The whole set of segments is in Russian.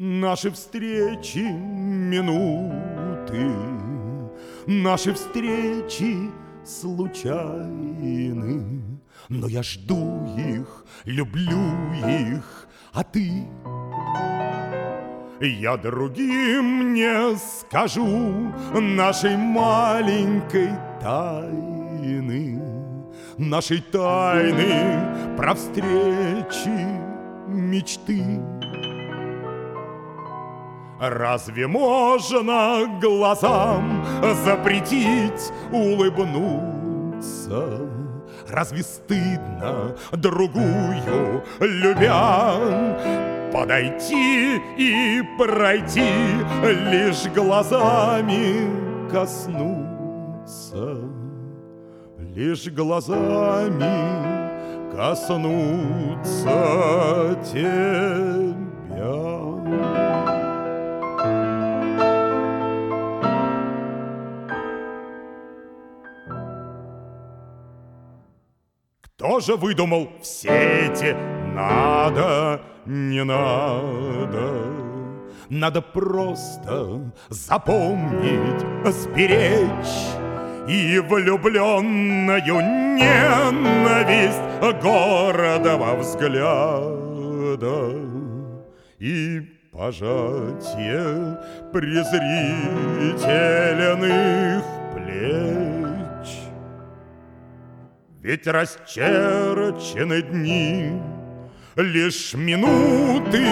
Наши встречи минуты, наши встречи случайны, но я жду их, люблю их, а ты? Я другим не скажу нашей маленькой тайны, нашей тайны про встречи мечты. Разве можно глазам запретить улыбнуться? Разве стыдно другую, любя, подойти и пройти, лишь глазами коснуться, лишь глазами коснуться тебя? Кто же выдумал все эти «надо», «не надо»? Надо просто запомнить, сберечь и влюбленную ненависть гордого взгляда и пожатие презрительных плеч. Ведь расчерчены дни, лишь минуты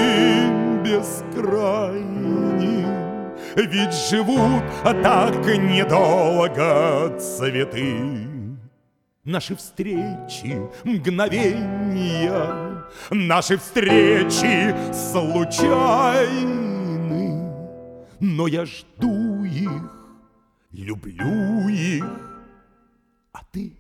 бескрайни, ведь живут так недолго цветы. Наши встречи мгновенья, наши встречи случайны, но я жду их, люблю их, а ты?